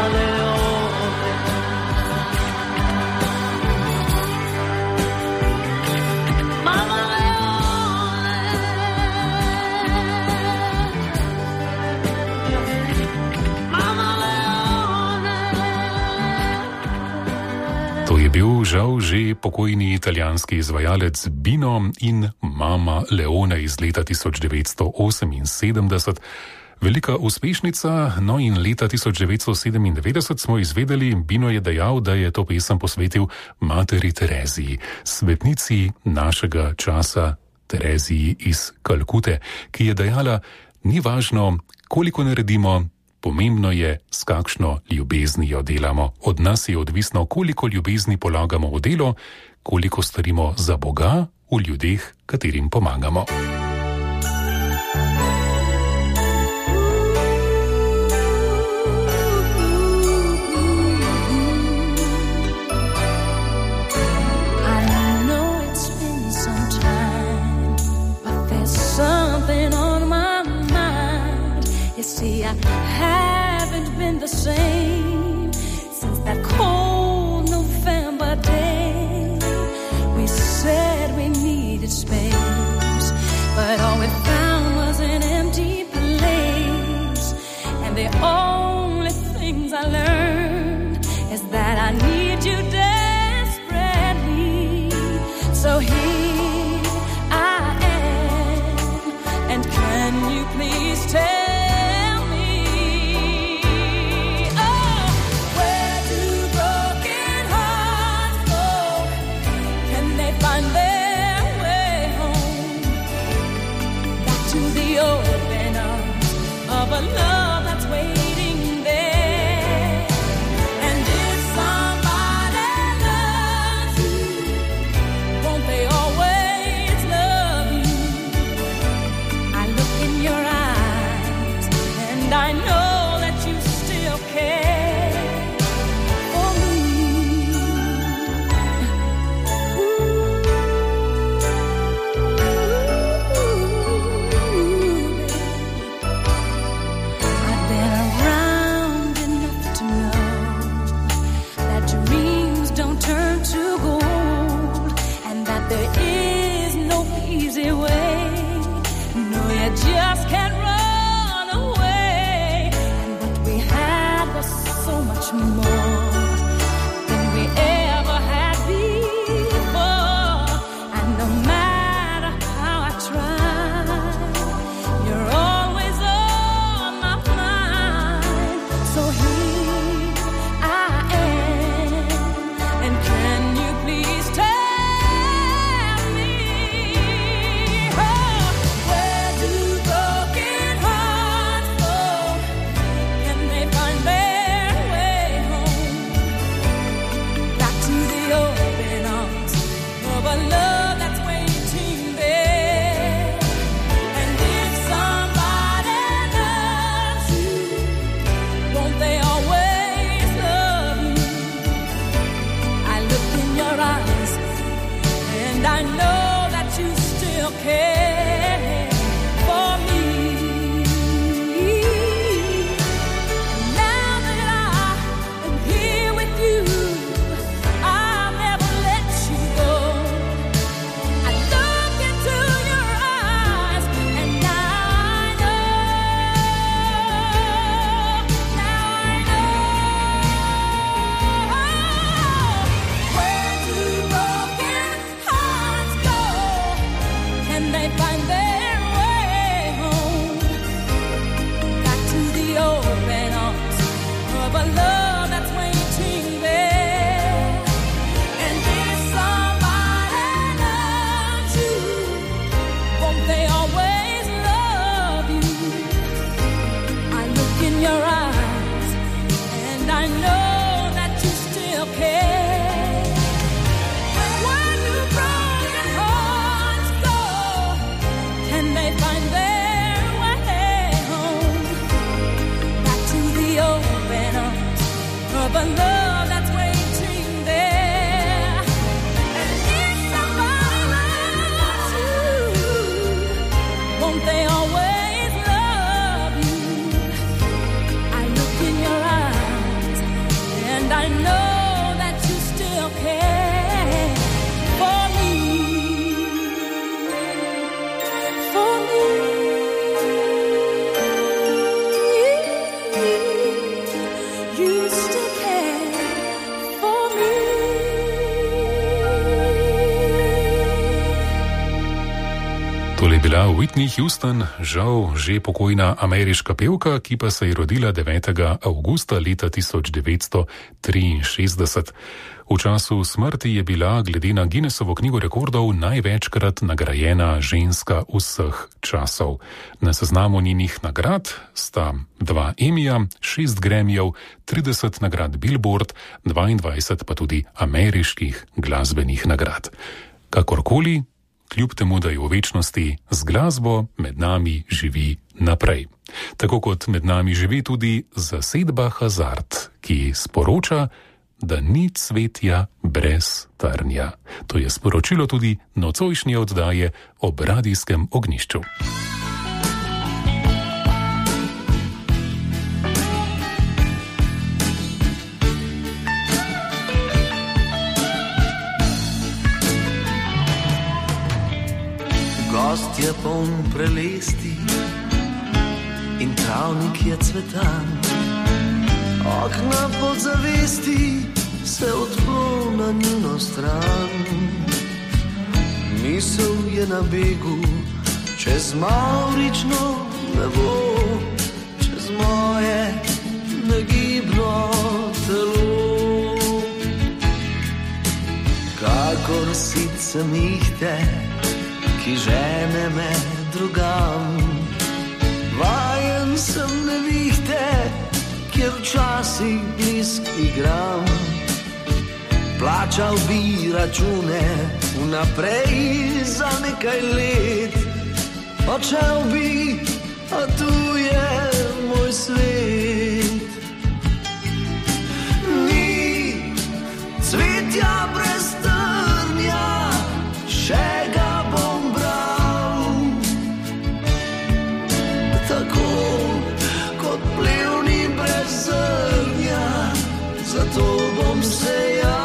Žal že pokojni italijanski izvajalec Bino in Mama Leone iz leta 1978. Velika uspešnica, no in leta 1997 smo izvedeli, Bino je dejal, da je to pesem posvetil materi Tereziji, svetnici našega časa Tereziji iz Kalkute, ki je dejala, ni važno, koliko naredimo, pomembno je, s kakšno ljubeznijo delamo. Od nas je odvisno, koliko ljubezni polagamo v delo, koliko storimo za Boga v ljudeh, katerim pomagamo. The same since that cold November day. We said we needed space, but all we found was an empty place. And the only things I learned is that I need you desperately. So here I am, and can you please tell of a love that's waiting there. And if somebody loves you, won't they always love you? I look in your eyes and I know that you still care for me. Just can't run away. And what we had was so much more than we ever had before. And no matter how I try, you're always on my mind. So here I am, and can you please tell Whitney Houston, žal že pokojna ameriška pevka, ki pa se je rodila 9. avgusta leta 1963. V času smrti je bila glede na Guinnessovo knjigo rekordov največkrat nagrajena ženska vseh časov. Na seznamu njenih nagrad sta 2 Emmyja, 6 Grammyjev, 30 nagrad Billboard, 22 pa tudi ameriških glasbenih nagrad. Kakorkoli, kljub temu, da je v večnosti z glasbo, med nami živi naprej. Tako kot med nami živi tudi zasedba Hazard, ki sporoča, da ni cvetja brez trnja. To je sporočilo tudi nocojšnje oddaje ob radijskem ognjišču. Gost je poln prelesti in travnik je cvetan. Okna pod zavesti se odpro na njuno stran. Misel je na begu čez mavrično nebo, čez moje negibno telo. Kakor sice mihte, ki žene me drugam, vajen sem nevihte, kjer včasih blisk igram. Plačal bi račune vnaprej za nekaj let, odšel bi, a tu je moj svet. Ni cvetja brez trnja, še ga bom bral, tako kot plevni brez zrnja, zato bom sejal.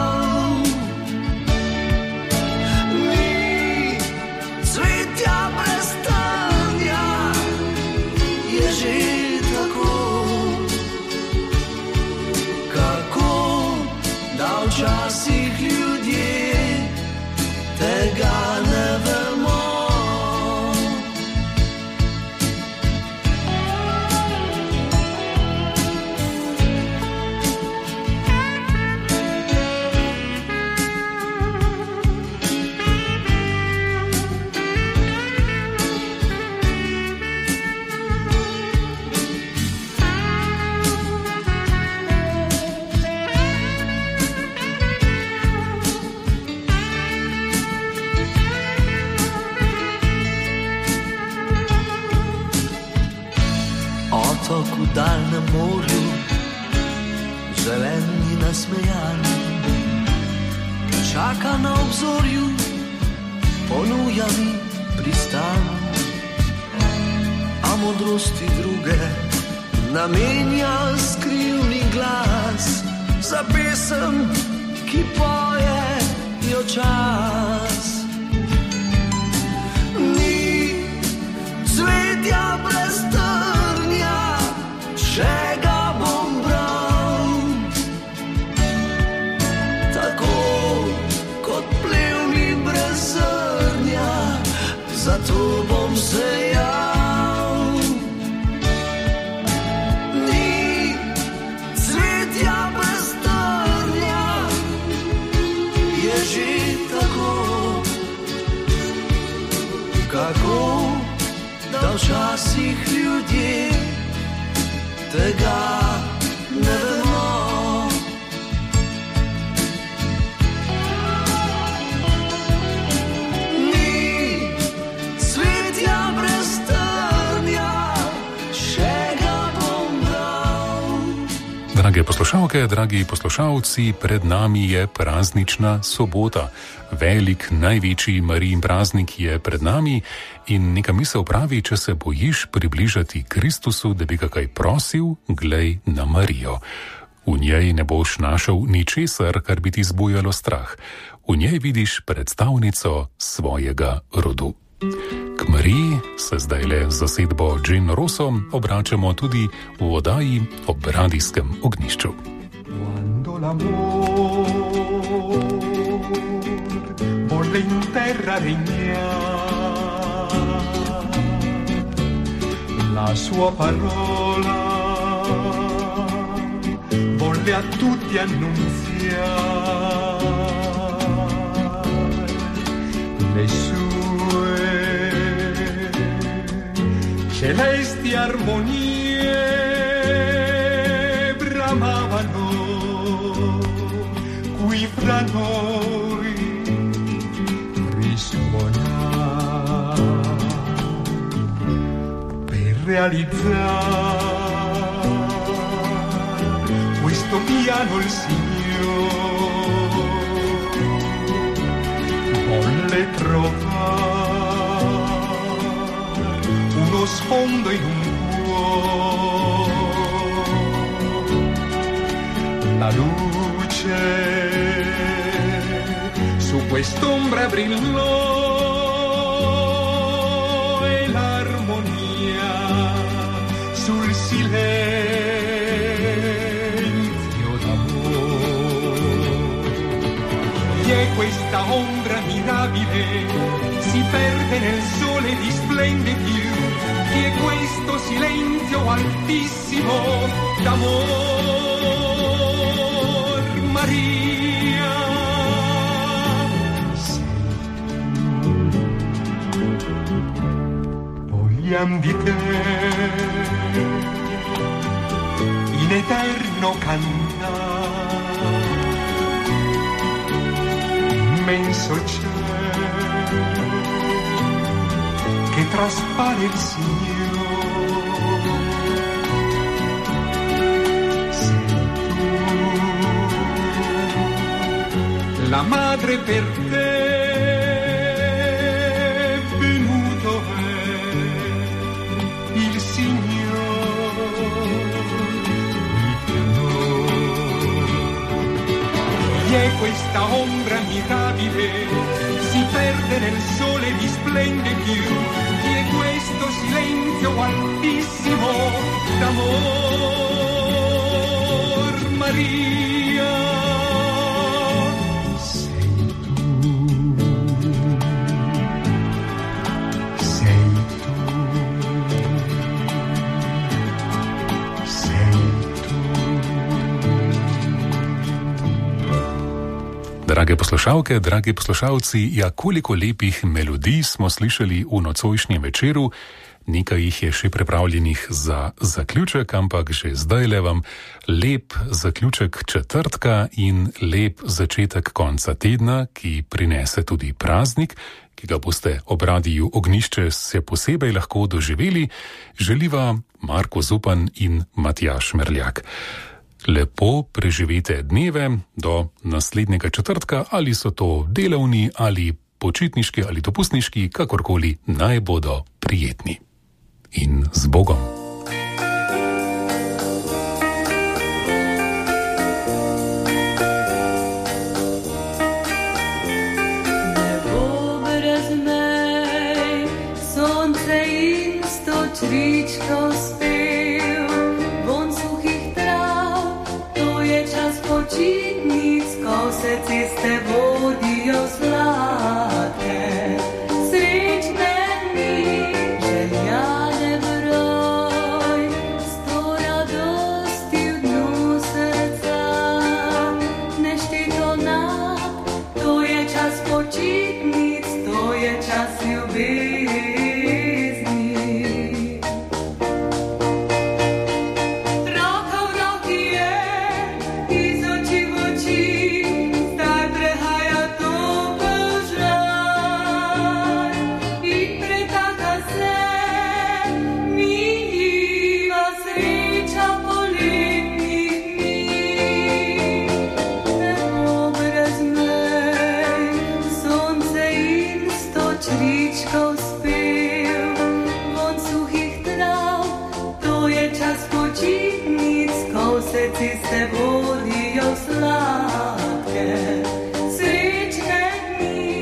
Ni cvetja brez trnja, je že tako, kako da včasih ljudje tega ne vemo. Otok v daljnem morju, zelen in nasmejan, čaka na obzorju, ponuja mi pristan. A modrosti druge namenja skrivni glas, za pesem, ki poje jo čas. Ni cvetja brez trnja, še ga bom bral, tako kot plevni brez zrnja, zato bom sejal. Ni cvetja brez trnja, je že tako, kako da včasih ljudje tega ne vemo. Ni cvetja brez trnja, še ga bom bral. Drage poslušalke, dragi poslušalci, pred nami je praznična sobota. Velik, največji Marijin praznik je pred nami in neka misel pravi, če se bojiš približati Kristusu, da bi ga kaj prosil, glej na Marijo. V njej ne boš našel ničesar, kar bi ti zbujalo strah. V njej vidiš predstavnico svojega rodu. K Mariji se zdajle z zasedbo Gin Rosso obračamo tudi v oddaji ob radijskem ognjišču. Volle in terra regnar, La sua parola volle a tutti annunziare le sue celesti armonie bramavano qui fra noi risuonare per realizzare questo piano il Signore volle trovare uno sfondo in un cuore, la luce su quest'ombra brillò e l'armonia sul silenzio d'amore. E questa ombra mirabile si perde nel sole, risplende più, e questo silenzio altissimo d'amor, Maria. Vogliam di te in eterno cantare, immenso cielo che traspare il Signore. Sei tu, la madre per te venuto è il Signore di noi. E questa ombra mirabile si perde nel sole, risplende più, e questo silenzio altissimo d'amor, Maria. Sei tu, sei tu, Drage poslušalke, dragi poslušalci, ja, koliko lepih melodij smo slišali v nocojšnjem večeru. Nekaj jih je še pripravljenih za zaključek, ampak že zdajle vam lep zaključek četrtka in lep začetek konca tedna, ki prinese tudi praznik, ki ga boste ob Radiu Ognjišče se posebej lahko doživeli, želiva Marko Zupan in Matjaž Merljak. Lepo preživite dneve do naslednjega četrtka, ali so to delovni, ali počitniški, ali dopustniški, kakorkoli, naj bodo prijetni. In z Bogom. Nebo brez mej, sonce in stočričko spev, von suhih trav, to je čas počitnic, ko se ceste vodijo sladke. Srečne dni, željane broj, sto radosti v dnu srca, nešteto nad, to je čas počitnic, to je čas ljubezni. Roka v roki je, iz oči v oči, zdaj prehaja topel žar in pretaka se miniva sreča poletnih dni. Nebo brez mej, sonce in stočričkov spev, von suhih trav, to je čas počitnic, ko se ceste vodijo sladke. Srečne dni.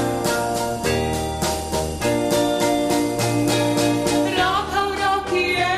Roka v roki je,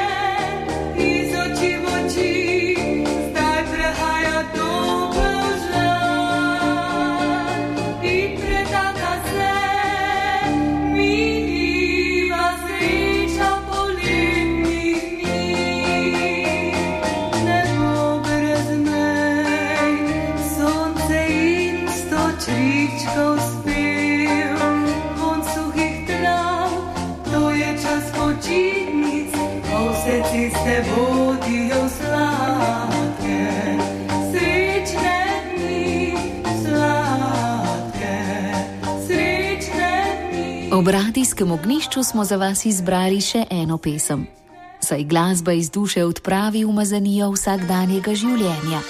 mesecice vodio slatke, srećne dni slatke, srećne dni. Ob radijskem ognjišču smo za vas izbrali še eno pesem. Saj glasba iz duše odpravi umazanijo vsakdanjega življenja.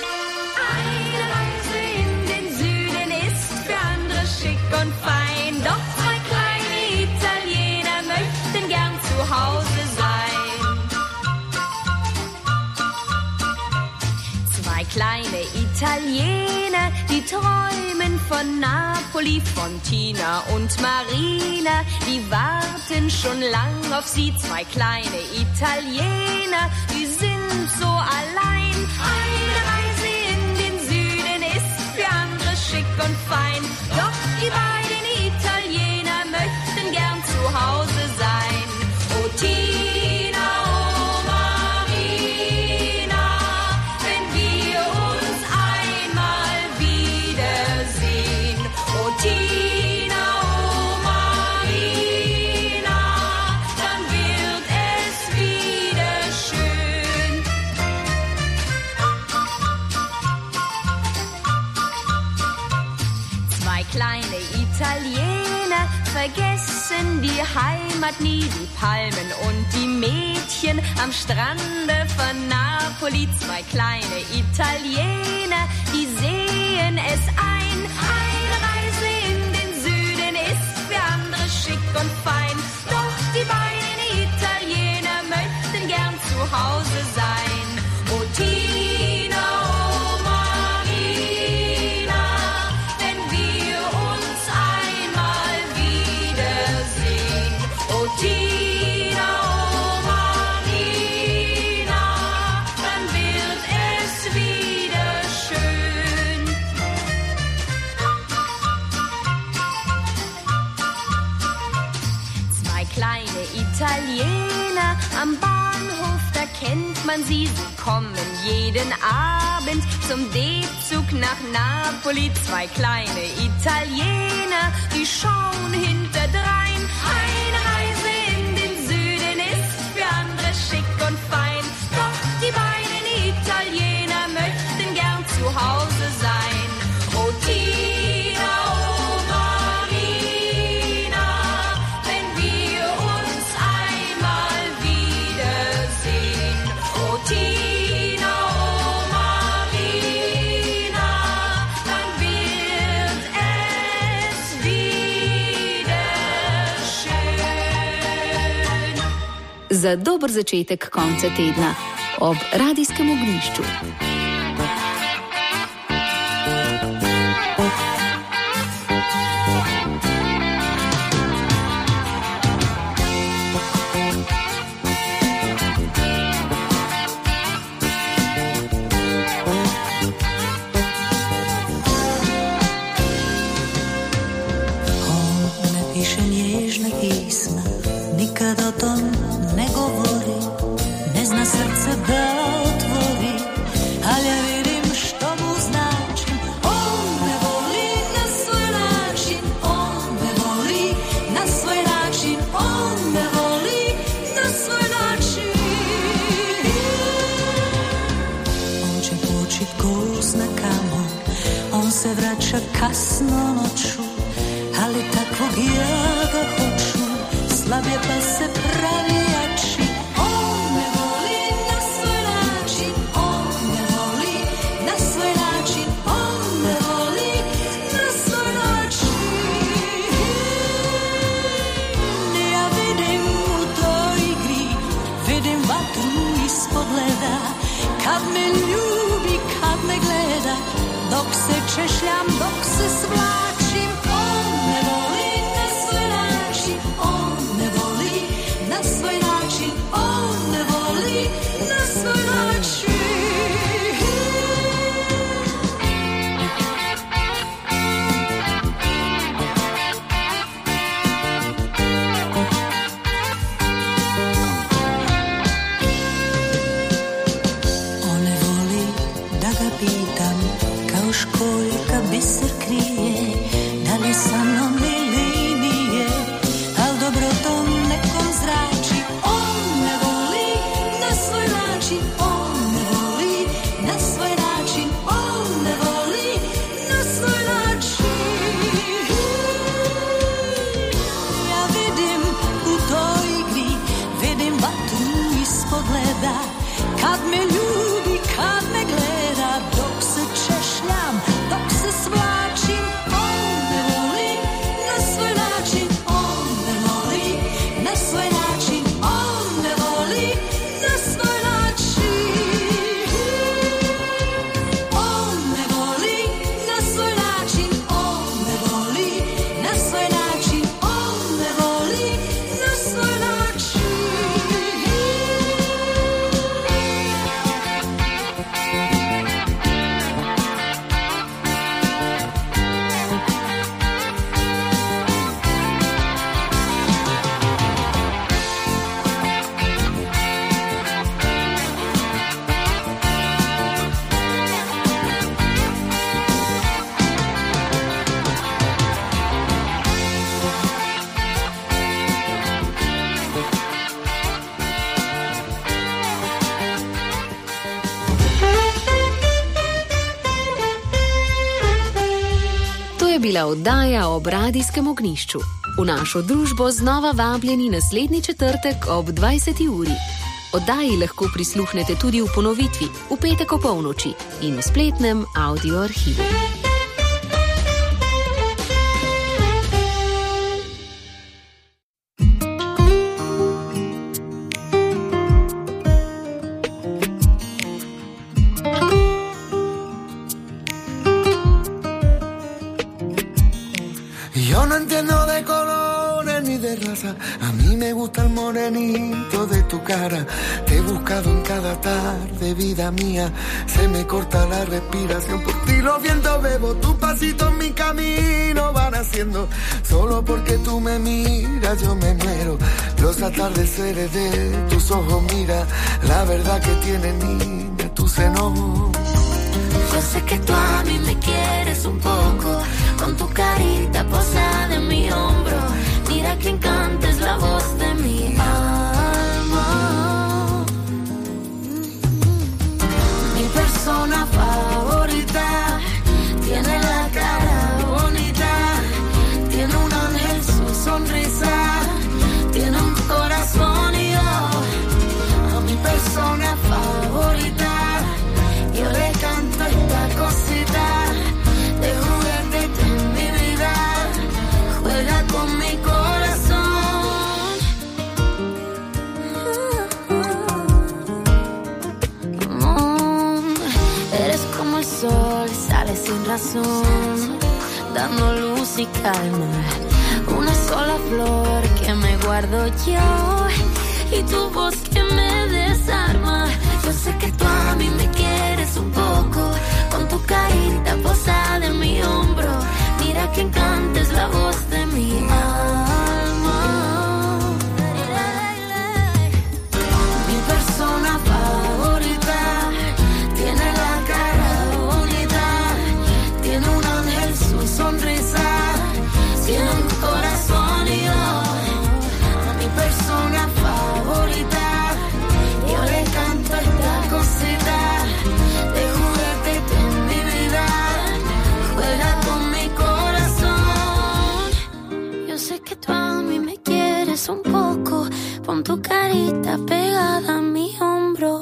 Kleine Italiener, die träumen von Napoli, von Tina und Marina, die warten schon lang auf sie. Zwei kleine Italiener, die sind so allein. Eine Reise in den Süden ist für andere schick und fein. Doch die beiden Italiener möchten gern zu Hause sein. Oh Tina, oh Marina, wenn wir uns einmal wiedersehen. Oh Tina, oh Marina, dann wird es wieder schön. Zwei kleine Italiener vergessen die Heimat nie, die Palmen und die Mädchen am Strande von Napoli. Zwei kleine Italiener, die sehen es ein. Eine Reise in den Süden ist für andere schick und fein. Doch die beiden Italiener möchten gern zu Hause sein. Oh Tina, oh Marina, wenn wir uns einmal wiedersehen. Oh Tina, oh Marina, dann wird es wieder schön. Zwei kleine Italiener am Bahnhof, da kennt man sie. Sie kommen jeden Abend zum D-Zug nach Napoli. Zwei kleine Italiener, die schauen hinterdrein. Eine Reise in den Süden ist für andere schick und fein. Doch die beiden Italiener möchten gern zu Hause sein. Oh Tina, oh Marina, wenn wir uns einmal wiedersehen. Oh Tina, oh Marina, dann wird es wieder schön. Za dober začetek konca tedna ob radijskem ognjišču. On ne piše nježne pisma, nikad o tom ne govori, ne zna srce da otvori, ali ja vidim što mu značim. On me voli na svoj način, on me voli na svoj način, on me voli na svoj način. On će poći ko zna kamo, on se vraća kasno noću, ali takvog ja ga hoću, slab je pa se pravi jači. On me voli na svoj način, on me voli na svoj način, on me voli na svoj način. Ja vidim u toj igri, vidim vatru ispod leda, kad me ljubi, kad me gleda, dok se češljam, dok se svlačim. On me voli na svoj način, on me voli na svoj način, on me voli na svoj način. On ne voli da ga pitam, kao školjka biser krije, je bila oddaja ob radijskem ognjišču. V našo družbo znova vabljeni naslednji četrtek ob 20. uri. Oddaji lahko prisluhnete tudi v ponovitvi, v petek ob polnoči in v spletnem audio arhivu. Yo no entiendo de colores ni de raza, a mí me gusta el morenito de tu cara. Te he buscado en cada tarde, vida mía, se me corta la respiración. Por ti los vientos bebo, tus pasitos mi camino van haciendo. Solo porque tú me miras yo me muero. Los atardeceres de tus ojos, mira, la verdad que tiene niña tu seno. Yo sé que tú a mí me quieres un poco, con tu carita posada en mi hombro. Mira que encanta es la voz de mi alma. Mi persona favorita tiene la cara bonita, tiene un ángel su sonrisa, tiene un corazón y yo a mi persona favorita yo le canto esta cosita de juguete en mi vida, juega con mi corazón. Eres como el sol, sale sin razón, dando luz y calma. Una sola flor que me guardo yo y tu voz que me desarma. Yo sé que tú a mí me quieres un poco, con tu carita posada en mi hombro. Mira que encanta es la voz de mi alma. Mi persona favorita tiene la cara bonita, tiene un ángel su sonrisa, tiene un corazón y yo a mi persona favorita yo le canto esta cosita de juguete en mi vida, juega con mi corazón. Yo sé que tú a mí me quieres un poco, pon tu carita pegada a mi hombro.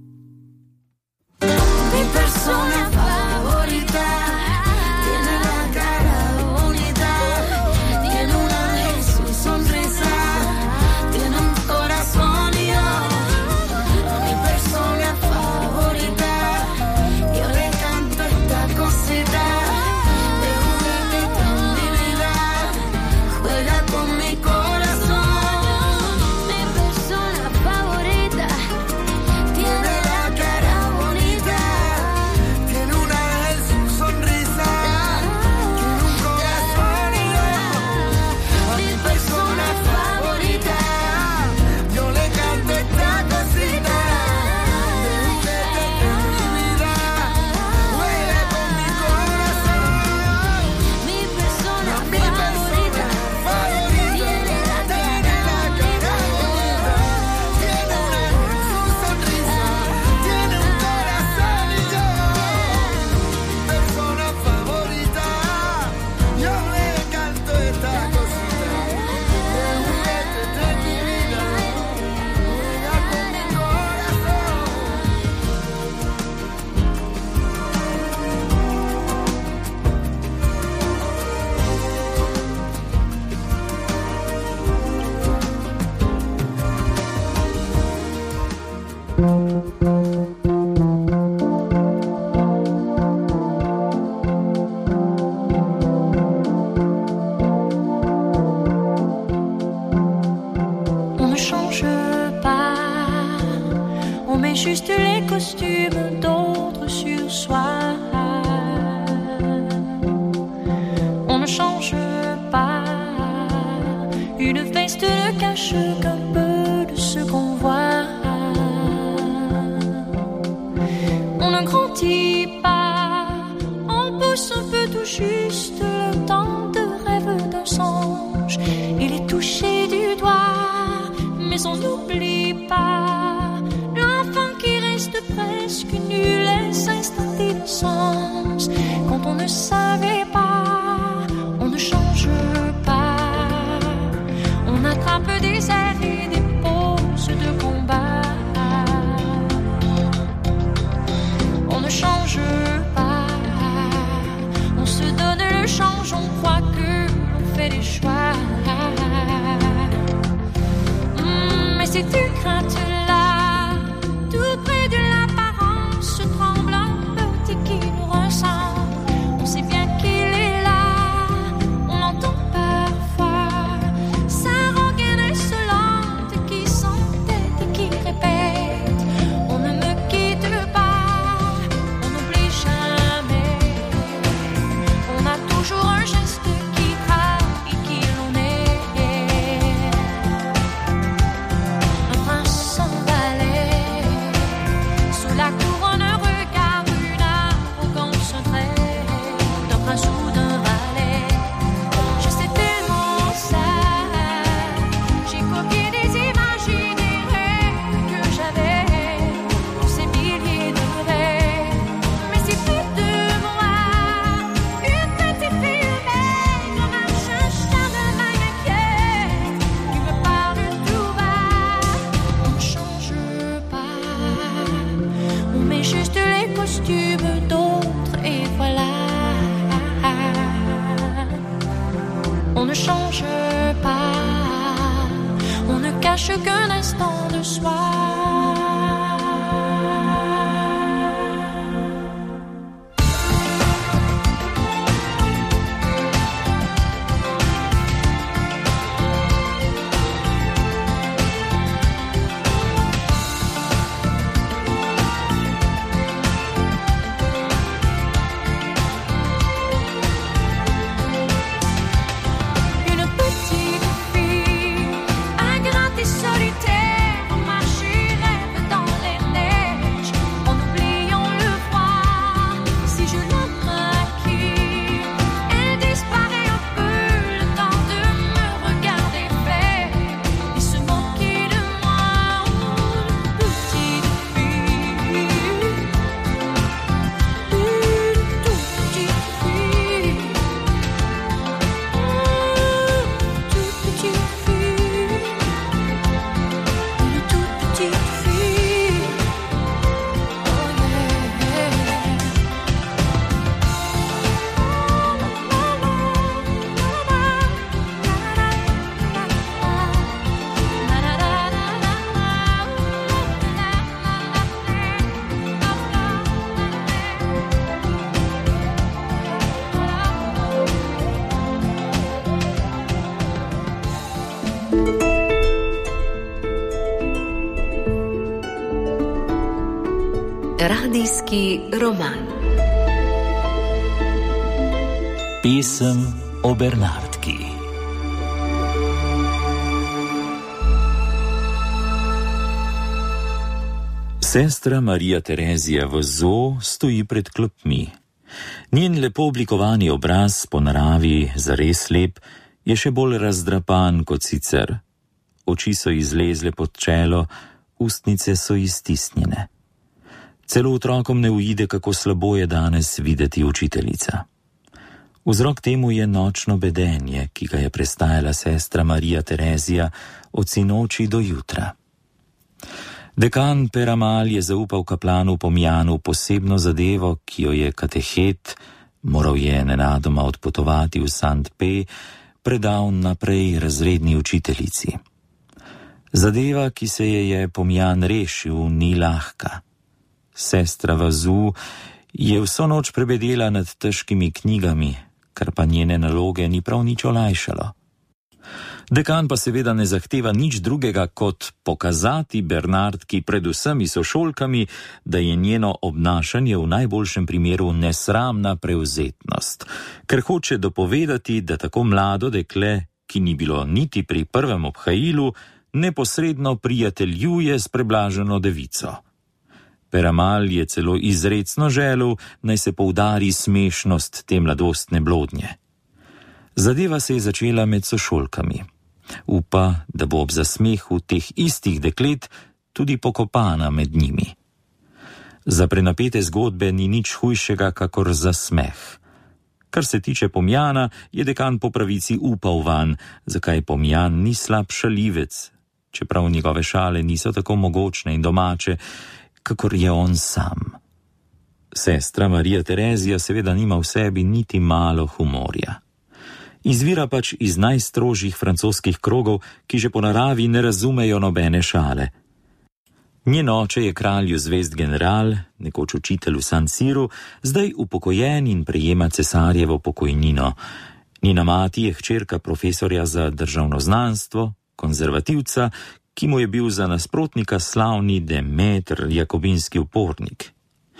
Mi persona favorita tiene la cara bonita, tiene un ángel su sonrisa, tiene un corazón y yo a mi persona favorita yo le canto esta cosita de juguete en mi vida, juega con mi corazón. Mi persona favorita tiene la cara bonita, Tiene un ángel su sonrisa, tiene un corazón y yo a mi persona favorita yo le canto esta cosita de juguete en mi vida, juega con mi corazón. mi persona favorita tiene la cara bonita, Tiene un ángel su sonrisa, tiene un corazón y yo, persona favorita, yo le canto esta cosita de juguete en mi vida, juega con mi corazón. on ne change pas, on met juste les costumes d'autres sur soi. On ne change pas, une veste ne cache qu'un peu de ce qu'on voit. On ne grandit pas, on pousse un peu tout juste le temps de rêve d'un songe. Il est touché du doigt, mais on n'oublie pas l'enfant qui reste presque nu, les instants d'innocence quand on ne savait pas Radijski roman. Pesem o Bernardki. Sestra Marija Terezija Vozo stoji pred klopmi. Njen lepo oblikovani obraz, po naravi zares lep, je še bolj razdrapan kot sicer. Oči so izlezle pod čelo, ustnice so iztisnjene. Celo otrokom ne uide, kako slabo je danes videti učiteljica. Vzrok temu je nočno bedenje, ki ga je prestajala sestra Marija Terezija od sinoči do jutra. Dekan Peramal je zaupal kaplanu Pomjanu posebno zadevo, ki jo je katehet, moral je nenadoma odpotovati v St. P., predal naprej razredni učiteljici. Zadeva, ki se je Pomjan rešil, ni lahka. Sestra Vazu je vso noč prebedela nad težkimi knjigami, kar pa njene naloge ni prav nič olajšalo. Dekan pa seveda ne zahteva nič drugega, kot pokazati Bernardki pred vsemi sošolkami, da je njeno obnašanje v najboljšem primeru nesramna prevzetnost, ker hoče dopovedati, da tako mlado dekle, ki ni bilo niti pri prvem obhajilu, neposredno prijateljuje s preblaženo devico. Peramal je celo izrecno želel, naj se poudari smešnost te mladostne blodnje. Zadeva se je začela med sošolkami. Upa, da bo ob zasmehu teh istih deklet tudi pokopana med njimi. Za prenapete zgodbe ni nič hujšega, kakor zasmeh. Kar se tiče Pomjana, je dekan po pravici upal vanj, zakaj Pomjan ni slab šalivec, čeprav njegove šale niso tako mogočne in domače, kakor je on sam. Sestra Marija Terezija seveda nima v sebi niti malo humorja. Izvira pač iz najstrožjih francoskih krogov, ki že po naravi ne razumejo nobene šale. Njen oče je kralju zvezd general, nekoč učitelj v San Siru, zdaj upokojen in prejema cesarjevo pokojnino. Njena mati je hčerka profesorja za državnoznanstvo, konzervativca, ki mu je bil za nasprotnika slavni Demeter, jakobinski upornik.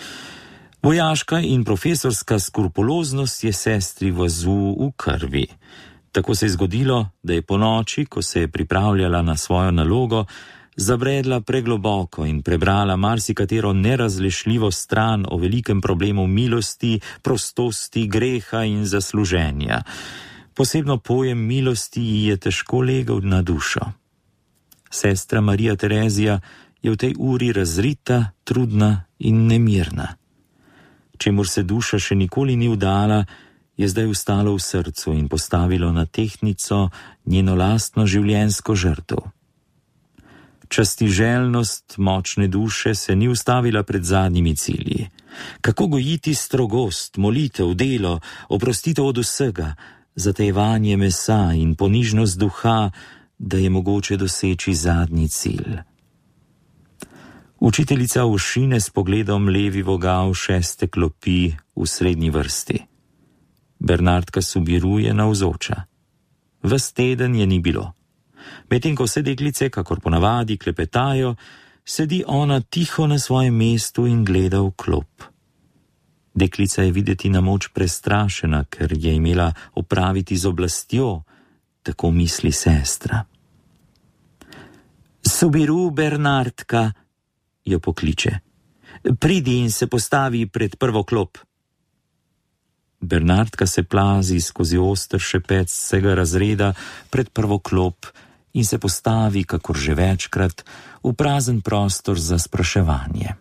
Vojaška in profesorska skrupuloznost je sestri Vazu v krvi. Tako se je zgodilo, da je ponoči, ko se je pripravljala na svojo nalogo, zabredla pregloboko in prebrala marsikatero nerazrešljivo stran o velikem problemu milosti, prostosti, greha in zasluženja. Posebno pojem milosti ji je težko legel na dušo. Sestra Marija Terezija je v tej uri razrita, trudna in nemirna. Čemur se duša še nikoli ni vdala, je zdaj ustalo v srcu in postavilo na tehtnico njeno lastno življenjsko žrtev. Častiželjnost močne duše se ni ustavila pred zadnjimi cilji. Kako gojiti strogost, molitev, delo, oprostitev od vsega, zatejevanje mesa in ponižnost duha, da je mogoče doseči zadnji cilj. Učiteljica ušine s pogledom levi vogal 6. klopi v srednji vrsti. Bernardka subiruje navzoča. Ves teden je ni bilo. Medtem ko vse deklice, kakor ponavadi, klepetajo, sedi ona tiho na svojem mestu in gleda v klop. Deklica je videti na moč prestrašena, ker je imela opraviti z oblastjo, tako misli sestra. Subiru, Bernardka, jo pokliče. Pridi in se postavi pred prvo klop. Bernardka se plazi skozi oster šepec vsega razreda pred prvo klop in se postavi, kakor že večkrat, v prazen prostor za spraševanje.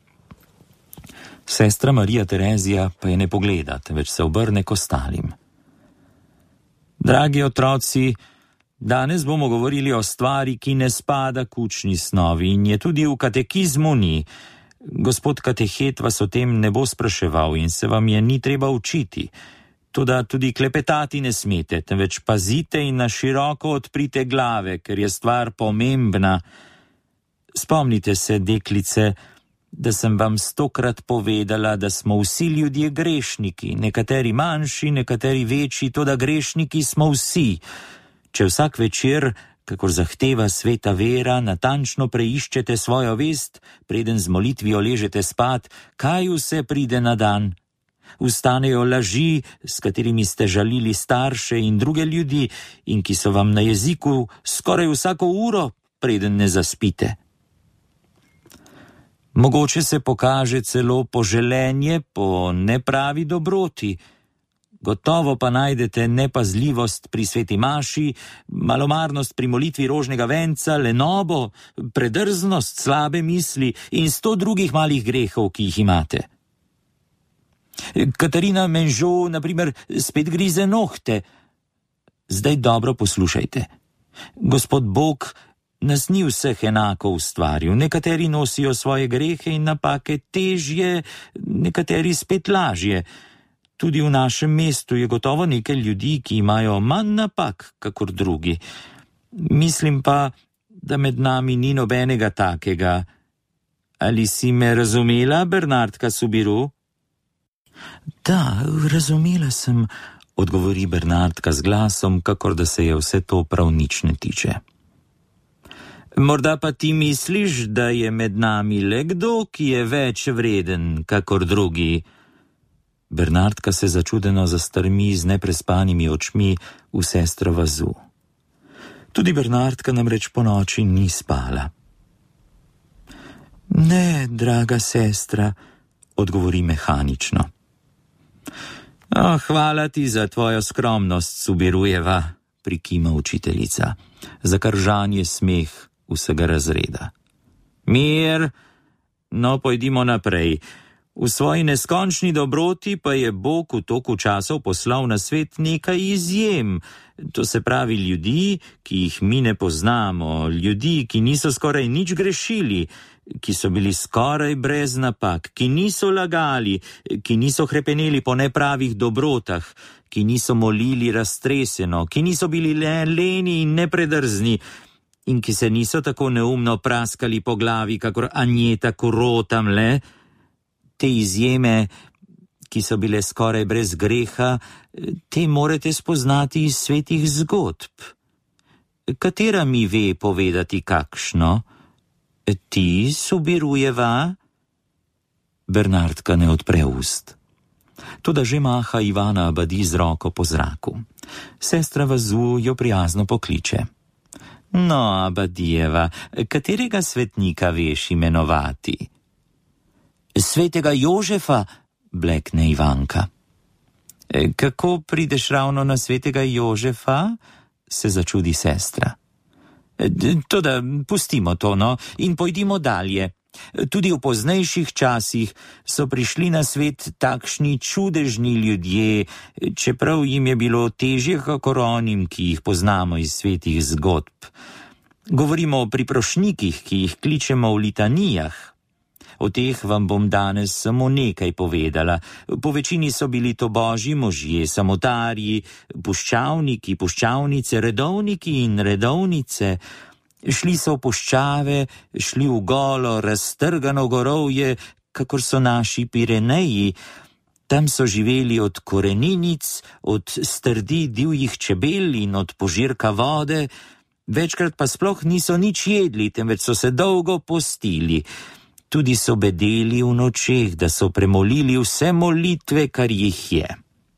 Sestra Marija Terezija pa je ne pogleda, temveč se obrne k ostalim. Dragi otroci, danes bomo govorili o stvari, ki ne spada k učni snovi in je tudi v katekizmu ni. Gospod katehet vas o tem ne bo spraševal in se vam je ni treba učiti. Toda tudi klepetati ne smete, temveč pazite in na široko odprite glave, ker je stvar pomembna. Spomnite se, deklice, da sem vam 100-krat povedala, da smo vsi ljudje grešniki, nekateri manjši, nekateri večji, toda grešniki smo vsi. Če vsak večer, kakor zahteva sveta vera, natančno preiščete svojo vest, preden z molitvijo ležete spat, kaj vse pride na dan. Vstanejo laži, s katerimi ste žalili starše in druge ljudi in ki so vam na jeziku skoraj vsako uro, preden ne zaspite. Mogoče se pokaže celo poželenje po nepravi dobroti. Gotovo pa najdete nepazljivost pri sveti maši, malomarnost pri molitvi rožnega venca, lenobo, predrznost, slabe misli in 100 drugih malih grehov, ki jih imate. Katarina Menžo, na primer, spet grize nohte. Zdaj dobro poslušajte. Gospod Bog nas ni vseh enako ustvaril. Nekateri nosijo svoje grehe in napake težje, nekateri spet lažje. Tudi v našem mestu je gotovo nekaj ljudi, ki imajo manj napak, kakor drugi. Mislim pa, da med nami ni nobenega takega. Ali si me razumela, Bernardka Subiru? Da, razumela sem, odgovori Bernardka z glasom, kakor da se je vse to prav nič ne tiče. Morda pa ti misliš, da je med nami le kdo, ki je več vreden, kakor drugi? Bernardka se začudeno zastrmi z neprespanimi očmi v sestro vazu. Tudi Bernardka namreč ponoči ni spala. Ne, draga sestra, odgovori mehanično. Hvala ti za tvojo skromnost, Subirujeva, prikima učiteljica, za kar žanje smeh vsega razreda. Mir, no pojdimo naprej. V svoji neskončni dobroti pa je Bog v toku časov poslal na svet nekaj izjem, to se pravi ljudi, ki jih mi ne poznamo, ljudi, ki niso skoraj nič grešili, ki so bili skoraj brez napak, ki niso lagali, ki niso hrepeneli po nepravih dobrotah, ki niso molili raztreseno, ki niso bili leni in nepredrzni in ki se niso tako neumno praskali po glavi, kakor Anjeta Kurotamle. Te izjeme, ki so bile skoraj brez greha, te morate spoznati iz svetih zgodb. Katera mi ve povedati kakšno? Ti, Subirujeva? Bernardka ne odpre ust. Toda že maha Ivana Abadi z roko po zraku. Sestra vazu jo prijazno pokliče. No, Abadijeva, katerega svetnika veš imenovati? Svetega Jožefa, blekne Ivanka. Kako prideš ravno na svetega Jožefa? Se začudi sestra. Toda pustimo to, no, in pojdimo dalje. Tudi v poznejših časih so prišli na svet takšni čudežni ljudje, čeprav jim je bilo težje kakor onim, ki jih poznamo iz svetih zgodb. Govorimo o priprošnikih, ki jih kličemo v litanijah. O teh vam bom danes samo nekaj povedala. Po večini so bili to božji možje, samotarji, puščavniki, puščavnice, redovniki in redovnice. Šli so v puščave, šli v golo, raztrgano gorovje, kakor so naši Pireneji. Tam so živeli od koreninic, od strdi divjih čebel in od požirka vode. Večkrat pa sploh niso nič jedli, temveč so se dolgo postili. Tudi so bedeli v nočeh, da so premolili vse molitve, kar jih je.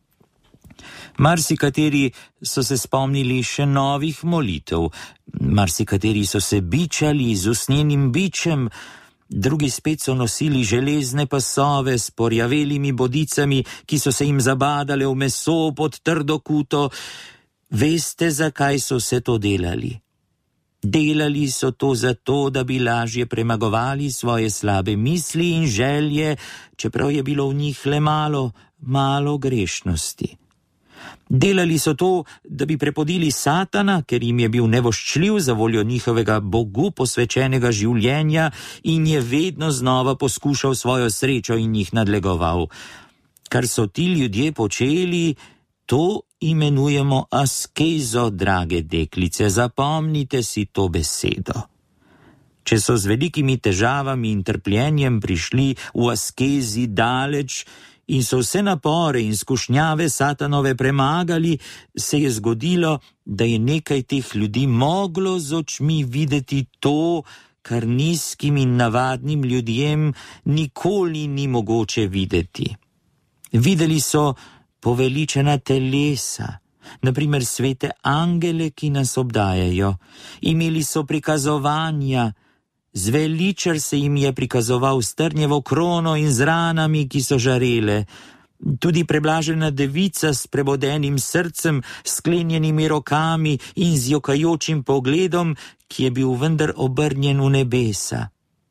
Marsikateri so se spomnili še novih molitev, marsikateri so se bičali z usnjenim bičem, drugi spet so nosili železne pasove s porjavelimi bodicami, ki so se jim zabadale v meso pod trdo kuto. Veste, zakaj so se to delali? Delali so to zato, da bi lažje premagovali svoje slabe misli in želje, čeprav je bilo v njih le malo grešnosti. Delali so to, da bi prepodili Satana, ker jim je bil nevoščljiv za voljo njihovega Bogu posvečenega življenja in je vedno znova poskušal svojo srečo in jih nadlegoval. Kar so ti ljudje počeli, to imenujemo askezo, drage deklice, zapomnite si to besedo. Če so z velikimi težavami in trpljenjem prišli v askezi daleč, in so vse napore in skušnjave Satanove premagali, se je zgodilo, da je nekaj teh ljudi moglo z očmi videti to, kar nizkim in navadnim ljudem nikoli ni mogoče videti. Videli so poveličena telesa, naprimer svete angele, ki nas obdajajo. Imeli so prikazovanja, zveličar se jim je prikazoval s trnjevo krono in z ranami, ki so žarele. Tudi preblažena devica s prebodenim srcem, sklenjenimi rokami in z jokajočim pogledom, ki je bil vendar obrnjen v nebesa.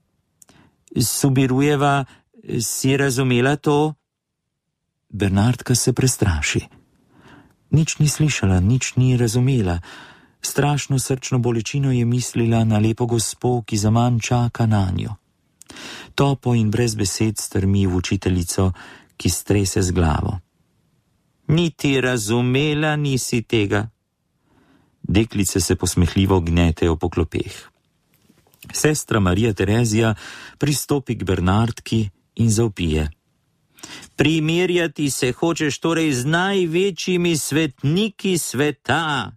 Subirujeva, si razumela to? Bernardka se prestraši. Nič ni slišala, nič ni razumela. Strašno srčno bolečino je mislila na lepo gospo, ki zaman čaka nanjo. Topo in brez besed strmi v učiteljico, ki strese z glavo. Niti razumela nisi tega. Deklice se posmehljivo gnetejo po klopeh. Sestra Marija Terezija pristopi k Bernardki in zavpije. Primerjati se hočeš torej z največjimi svetniki sveta.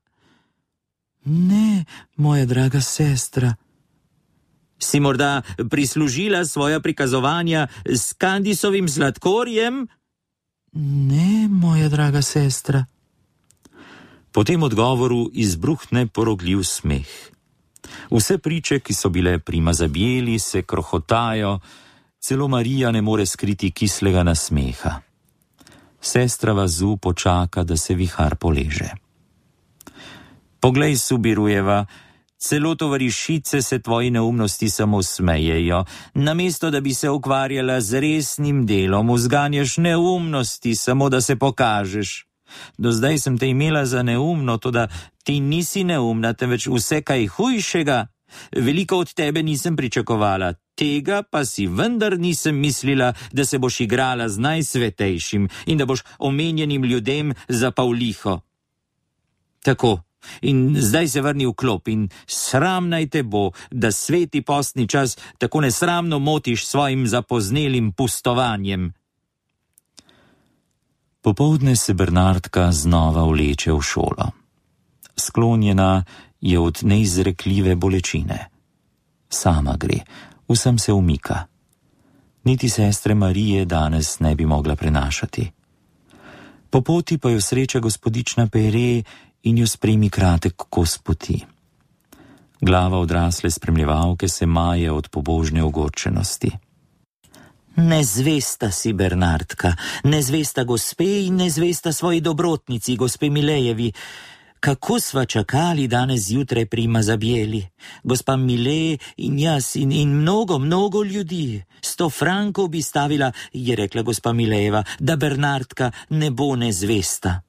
Ne, moja draga sestra. Si morda prislužila svoja prikazovanja s Kandisovim sladkorjem? Ne, moja draga sestra. Po tem odgovoru izbruhne porogljiv smeh. Vse priče, ki so bile prima zabijeli, se krohotajo, celo Marija ne more skriti kislega nasmeha. Sestra Vazu počaka, da se vihar poleže. Poglej, Subirujeva, celo tovarišice se tvoji neumnosti samo smejejo. Namesto, da bi se ukvarjala z resnim delom, vzganjaš neumnosti, samo da se pokažeš. Do zdaj sem te imela za neumno, toda ti nisi neumna, temveč vse kaj hujšega. Veliko od tebe nisem pričakovala, tega pa si vendar nisem mislila, da se boš igrala z najsvetejšim in da boš omenjenim ljudem za pavliho. Tako, in zdaj se vrni v klop in sram naj te bo, da sveti postni čas tako nesramno motiš svojim zapoznelim pustovanjem. Popoldne se Bernardka znova vleče v šolo. Sklonjena je od neizrekljive bolečine. Sama gre, vsem se umika. Niti sestre Marije danes ne bi mogla prenašati. Po poti pa jo sreča gospodična Pere in jo spremi kratek kos poti. Glava odrasle spremljevalke se maje od pobožne ogorčenosti. Nezvesta si, Bernardka, nezvesta gospe in nezvesta svoji dobrotnici, gospe Milejevi. Kako sva čakali danes zjutraj prima zabijeli? Gospa Mile in jaz in mnogo ljudi. 100 frankov bi stavila, je rekla gospa Milejeva, da Bernardka ne bo nezvesta.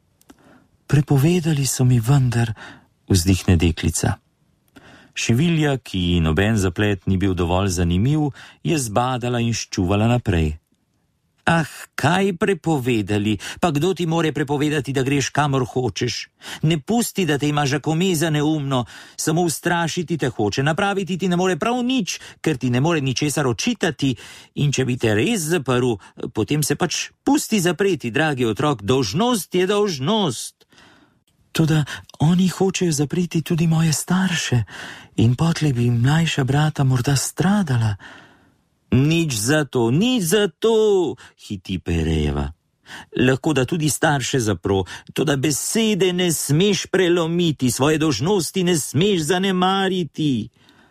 Prepovedali so mi vendar, vzdihne deklica. Šivilja, ki ji noben zaplet ni bil dovolj zanimiv, je zbadala in ščuvala naprej. Ah, kaj prepovedali? Pa kdo ti more prepovedati, da greš kamor hočeš? Ne pusti, da te ima žakome za neumno, samo ustrašiti te hoče, napraviti ti ne more prav nič, ker ti ne more ničesar očitati, in če bi te res zaprl, potem se pač pusti zapreti, dragi otrok, dolžnost je dolžnost. Toda oni hočejo zapreti tudi moje starše in potlej bi mlajša brata morda stradala. Nič za to, hiti Perejeva. Lahko da tudi starše zapro, toda besede ne smeš prelomiti, svoje dolžnosti ne smeš zanemariti.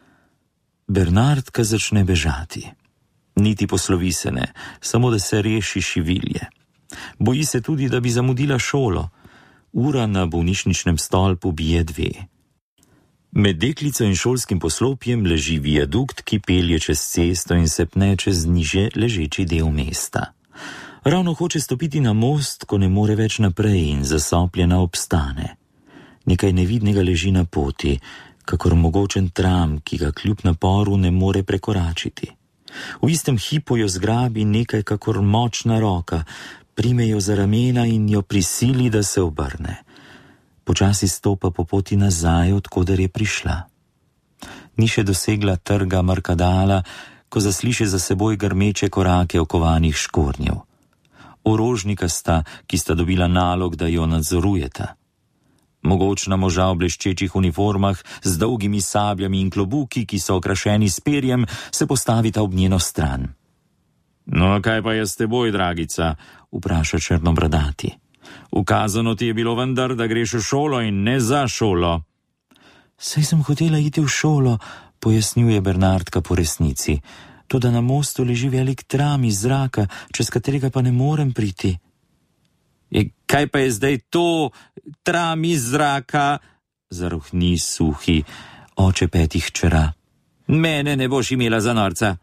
Bernardka začne bežati. Niti poslovi se ne, samo da se reši Šivilje. Boji se tudi, da bi zamudila šolo. Ura na bolnišničnem stolpu bije 2. Med deklico in šolskim poslopjem leži viadukt, ki pelje čez cesto in se pne čez niže ležeči del mesta. Ravno hoče stopiti na most, ko ne more več naprej in zasopljena obstane. Nekaj nevidnega leži na poti, kakor mogočen tram, ki ga kljub naporu ne more prekoračiti. V istem hipu jo zgrabi nekaj kakor močna roka, prime jo za ramena in jo prisili, da se obrne. Počasi stopa po poti nazaj, odkoder je prišla. Ni še dosegla trga Markadala, ko zasliši za seboj grmeče korake okovanih škornjev. Orožnika sta, ki sta dobila nalog, da jo nadzorujeta. Mogočna moža v bleščečih uniformah z dolgimi sabljami in klobuki, ki so okrašeni s perjem, se postavita ob njeno stran. No, kaj pa je s teboj, dragica? Vpraša črnobradati. Ukazano ti je bilo vendar, da greš v šolo in ne za šolo. Saj sem hotela iti v šolo, pojasnjuje Bernardka po resnici. Toda na mostu leži velik tram iz zraka, čez katerega pa ne morem priti. Kaj pa je zdaj to, tram iz zraka? Zarohni suhi oče 5 hčera. Mene ne boš imela za norca.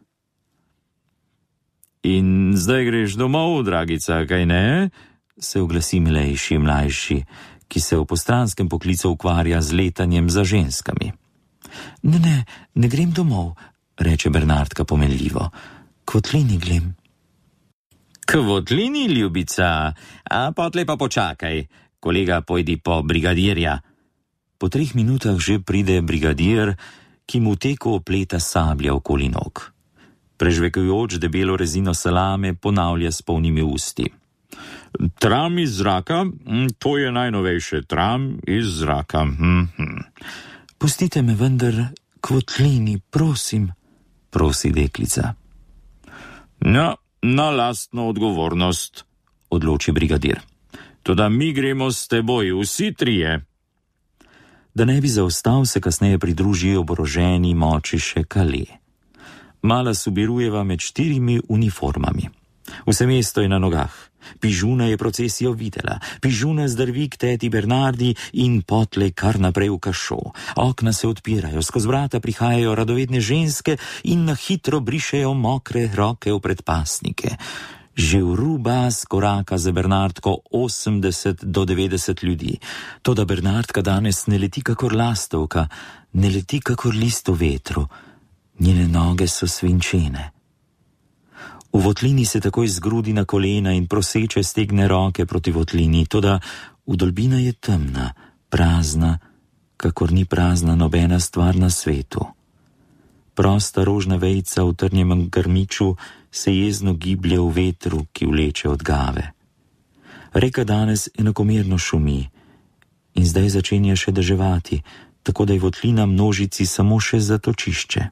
In zdaj greš domov, dragica, kaj ne? Se oglasi milejši mlajši, ki se v postranskem poklicu ukvarja z letanjem za ženskami. Ne grem domov, reče Bernardka pomenljivo. K votlini grem. K votlini, ljubica, a potlej pa počakaj. Kolega, pojdi po brigadirja. Po 3 minutah že pride brigadir, ki mu v teku opleta sablja okoli nog. Prežvekujoč debelo rezino salame ponavlja s polnimi usti. Tram iz zraka, to je najnovejše, tram iz zraka. Pustite me vendar k votlini, prosim, prosi deklica. No, na lastno odgovornost, odloči brigadir. Toda mi gremo s teboj, vsi trije. Da ne bi zaostal, se kasneje pridruži oboroženi moči še Kale. Mala Subirujeva med 4 uniformami. Vse mesto je na nogah. Pižuna je procesijo videla. Pižuna zdrvi k teti Bernardi in potlej kar naprej v kašo. Okna se odpirajo, skozi vrata prihajajo radovedne ženske in na hitro brišejo mokre roke v predpasnike. Že v ruba skoraka za Bernardko 80 do 90 ljudi. Toda Bernardka danes ne leti kakor lastovka, ne leti kakor list v vetru. Njene noge so svinčene. V votlini se takoj zgrudi na kolena in proseče stegne roke proti votlini, toda vdolbina je temna, prazna, kakor ni prazna nobena stvar na svetu. Prosta rožna vejca v trnjem grmiču se jezno giblje v vetru, ki vleče od gave. Reka danes enakomerno šumi in zdaj začenja še deževati, tako da je votlina množici samo še zatočišče.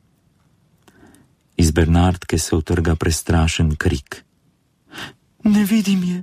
Iz Bernardke se utrga prestrašen krik. Ne vidim je.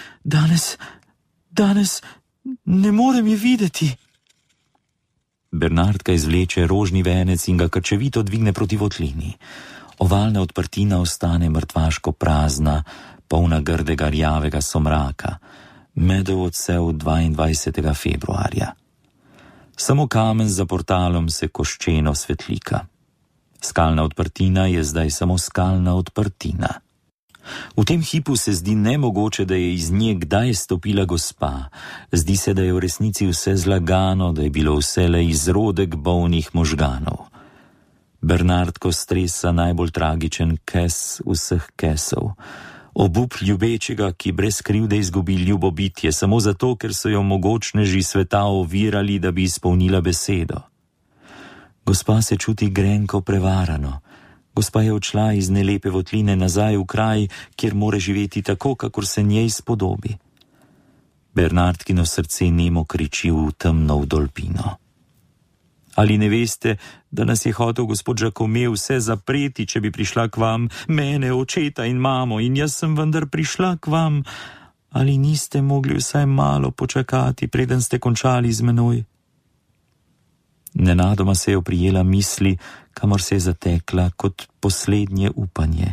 Danes ne morem je videti. Bernardka izvleče rožni venec in ga krčevito dvigne proti votlini. Ovalna odprtina ostane mrtvaško prazna, polna grdega rjavega somraka, medov odsev 22. februarja. Samo kamen za portalom se koščeno svetlika. Skalna odprtina je zdaj samo skalna odprtina. V tem hipu se zdi nemogoče, da je iz nje kdaj stopila gospa. Zdi se, da je v resnici vse zlagano, da je bilo vselej izrodek bolnih možganov. Bernardko stresa najbolj tragičen kes vseh kesov. Obup ljubečega, ki brez krivde izgubi ljubobitje, samo zato, ker so jo mogočneži sveta ovirali, da bi izpolnila besedo. Gospa se čuti grenko prevarano. Gospa je odšla iz nelepe votline nazaj v kraj, kjer more živeti tako, kakor se njej spodobi. Bernardkino srce nemo kriči v temno vdolbino. Ali ne veste, da nas je hotel gospod Žakome vse zapreti, če bi prišla k vam, mene, očeta in mamo, in jaz sem vendar prišla k vam. Ali niste mogli vsaj malo počakati, preden ste končali z menoj? Nenadoma se je oprijela misli, kamor se je zatekla kot poslednje upanje.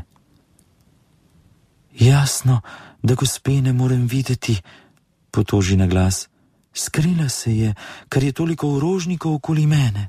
Jasno, da gospe ne morem videti, potoži na glas. Skrila se je, ker je toliko orožnikov okoli mene.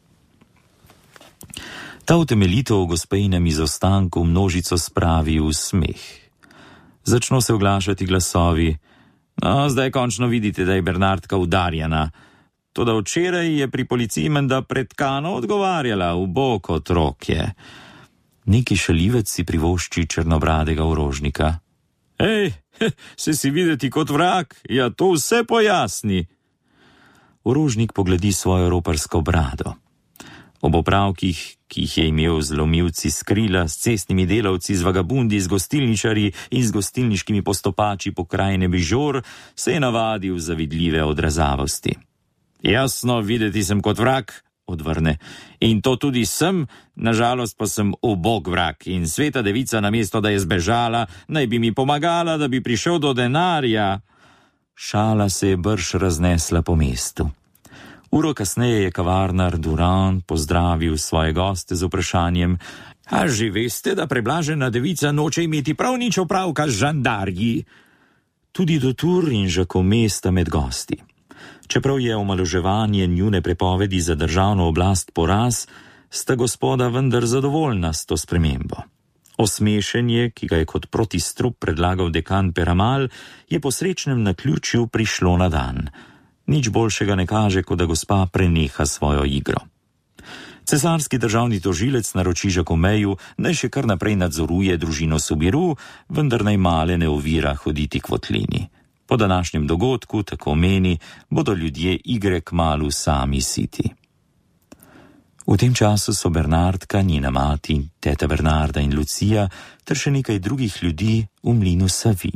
Ta utemeljitev o gospejnem izostanku množico spravi v smeh. Začno se oglašati glasovi. No, zdaj končno vidite, da je Bernardka udarjena. Toda včeraj je pri policiji menda pretkano odgovarjala, ubog otrok je. Neki šalivec si privošči črnobradega orožnika. Ej, se si videti kot vrag, ja to vse pojasni. Orožnik pogledi svojo roparsko brado. Ob opravkih, ki jih je imel z lomilci s krila, s cestnimi delavci, z vagabundi, z gostilničarji in z gostilniškimi postopači pokrajine Bižor, se je navadil zavidljive odrazavosti. Jasno, videti sem kot vrag, odvrne. In to tudi sem, nažalost pa sem ubog vrag in sveta devica, namesto da je zbežala, naj bi mi pomagala, da bi prišel do denarja. Šala se je brž raznesla po mestu. Uro kasneje je kavarnar Durand pozdravil svoje goste z vprašanjem: A že veste, da preblažena devica noče imeti prav nič opravka z žandarji? Tudi Dutour in Jacome sta med gosti. Čeprav je omaloževanje njune prepovedi za državno oblast poraz, sta gospoda vendar zadovoljna s to spremembo. Osmešenje, ki ga je kot protistrup predlagal dekan Peramal, je po srečnem naključju prišlo na dan. Nič boljšega ne kaže, kot da gospa preneha svojo igro. Cesarski državni tožilec naroči Jacomeju, naj še kar naprej nadzoruje družino Soubirous, vendar naj male ne ovira hoditi k votlini. Po današnjem dogodku, tako meni, bodo ljudje igre kmalu sami siti. V tem času so Bernardka, njena mati, teta Bernarda in Lucija ter še nekaj drugih ljudi v mlinu Savi.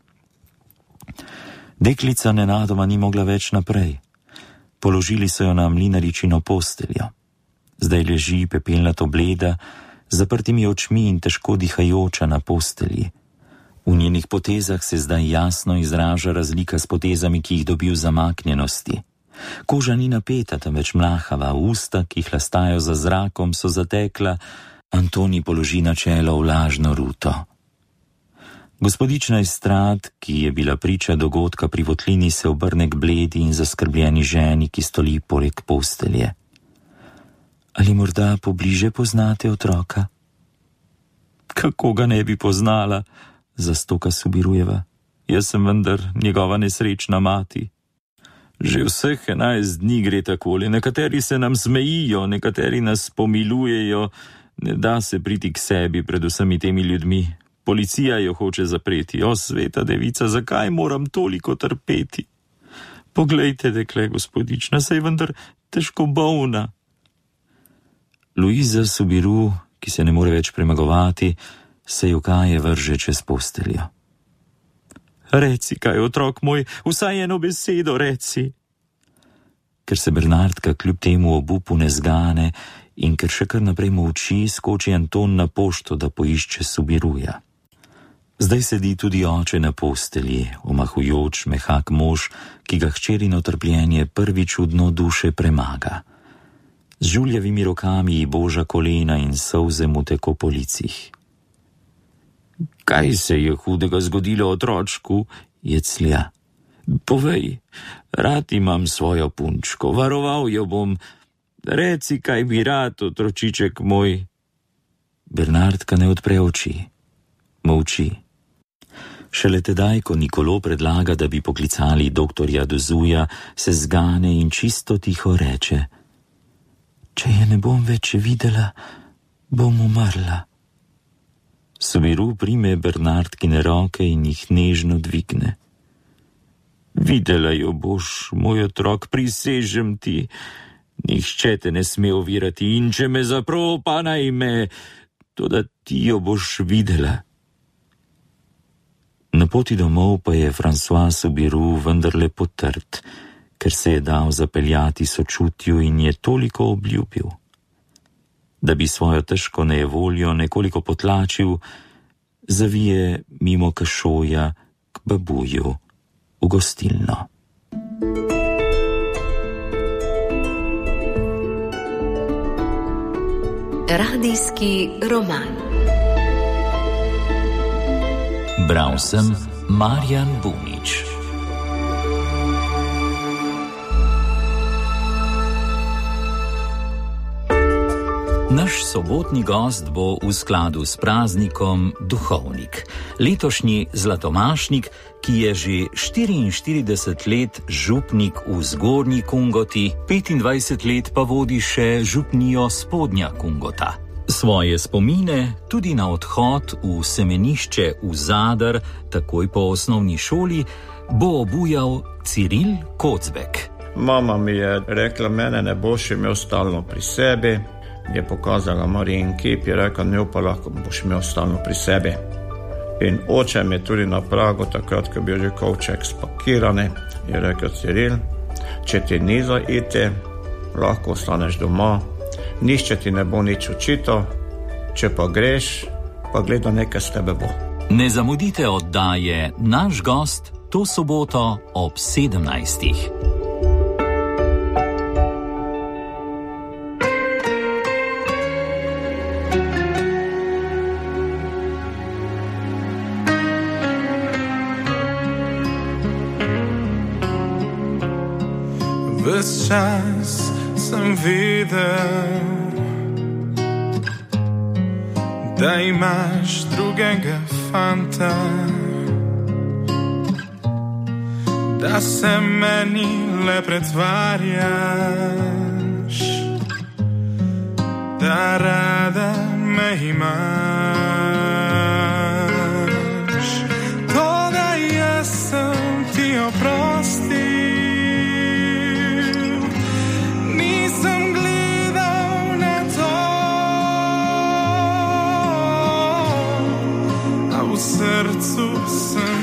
Deklica nenadoma ni mogla več naprej. Položili so jo na mlinaričino posteljo. Zdaj leži pepelnato bleda, z zaprtimi očmi in težko dihajoča na postelji. V njenih potezah se zdaj jasno izraža razlika s potezami, ki jih dobi v zamaknjenosti. Koža ni napeta, temveč mlahava, usta, ki hlastajo za zrakom, so zatekla, Antoni položi na čelo vlažno ruto. Gospodična Estrad, ki je bila priča dogodka pri votlini, se obrne k bledi in zaskrbljeni ženi, ki stoli poleg postelje. Ali morda pobliže poznate otroka? Kako ga ne bi poznala, zastoka Soubirujeva. Jaz sem vendar njegova nesrečna mati. Že vseh 11 dni gre takole, nekateri se nam smejijo, nekateri nas pomilujejo, ne da se priti k sebi pred vsemi temi ljudmi. Policija jo hoče zapreti. O, sveta devica, zakaj moram toliko trpeti? Poglejte, dekle, gospodična, saj vendar težko bolna. Luiza Soubirous, ki se ne more več premagovati, se jokaje vrže čez posteljo. Reci kaj, otrok moj, vsaj eno besedo reci. Ker se Bernardka kljub temu obupu ne zgane in ker še kar naprej molči, skoči Anton na pošto, da poišče Soubirouja. Zdaj sedi tudi oče na postelji, omahujoč, mehak mož, ki ga hčerino trpljenje prvič v dno duše premaga. Z žuljevimi rokami ji boža kolena in solze mu teko po licih. Kaj se je hudega zgodilo otročku? Jeclja. Povej, rad imam svojo punčko, varoval jo bom. Reci, kaj bi rad, otročiček moj. Bernardka ne odpre oči. Molči. Šele tedaj, ko Nikolo predlaga, da bi poklicali doktorja Dozuja, se zgane in čisto tiho reče: Če je ne bom več videla, bom umrla. Soubirous prime Bernardkine roke in jih nežno dvigne. Videla jo boš, moj otrok, prisežem ti. Nihče te ne sme ovirati in če me zapro, pa naj me, toda ti jo boš videla. Na poti domov pa je François Soubirous vendarle potrt, ker se je dal zapeljati sočutju in je toliko obljubil. Da bi svojo težko nejevoljo nekoliko potlačil, zavije mimo Kašoja k babuju v gostilno. Radijski roman. Bral sem Marjan Bunič. Naš sobotni gost bo v skladu s praznikom duhovnik, letošnji zlatomašnik, ki je že 44 let župnik v Zgornji Kungoti, 25 let pa vodi še župnijo Spodnja Kungota. Svoje spomine tudi na odhod v semenišče v Zadar, takoj po osnovni šoli, bo obujal Ciril Kocbek. Mama mi je rekla, mene ne boš imel stalno pri sebi, je pokazala Marijin kip, je rekel, njo pa lahko boš imel stalno pri sebi. In oče mi je tudi na pragu, takrat, ko je bil že kovček spakirane, je rekel, Ciril, če ti ni za iti, lahko ostaneš doma, nišče ti ne bo nič očito, če pa greš, pa gleda, nekaj s tebe bo. Ne zamudite oddaje Naš gost to soboto ob 17. Ves čas sem videl, da imaš drugega fanta, da se meni le pretvarjaš, da rada me imaš. Toda jaz sem ti oprostil, nisem gledal na to, a v srcu sem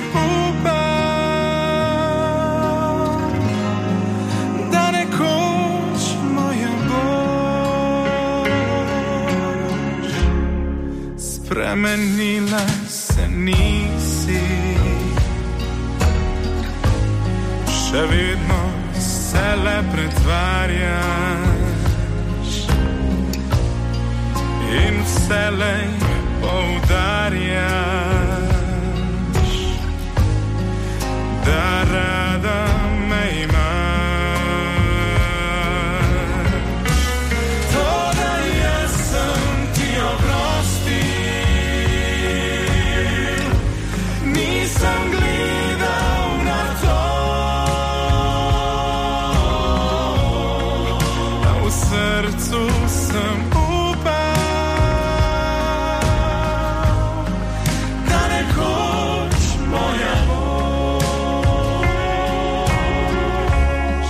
upal, da nekoč moja boš. Spremenila se nisi, še vedno se le pretvarjaš in vselej poudarjaš, da rada me imaš. Toda jaz sem ti oprostil, nisem gledal na to, a v srcu sem upal, da nekoč moja boš.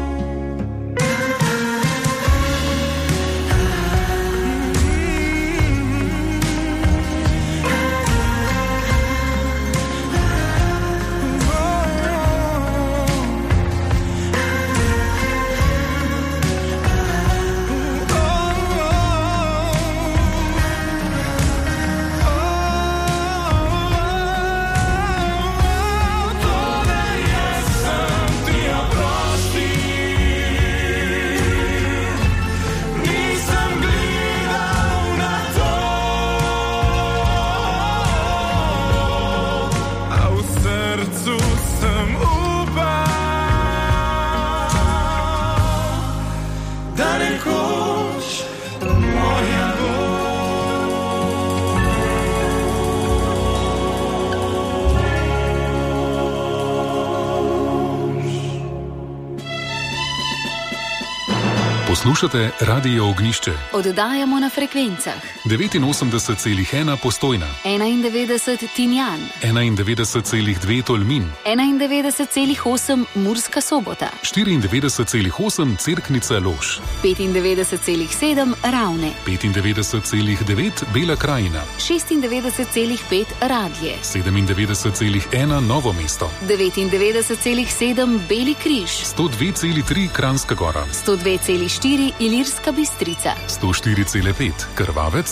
Toda jaz sem ti oprostil, nisem gledal na to, a v srcu sem upal, da nekoč moja boš. Poslušate Radio Ognjišče, Oddajamo na frekvencah 89,1 Postojna, 91 Tinjan, 91,2 Tolmin, 91,8 Murska Sobota, 94,8 Cerknica Lož, 95,7 Ravne, 95,9 Bela krajina, 96,5 Radlje, 97,1 Novo mesto, 99,7 Beli križ, 102,3 Kranjska Gora, 102,4 Ilirska Bistrica, 104,5 Krvavec,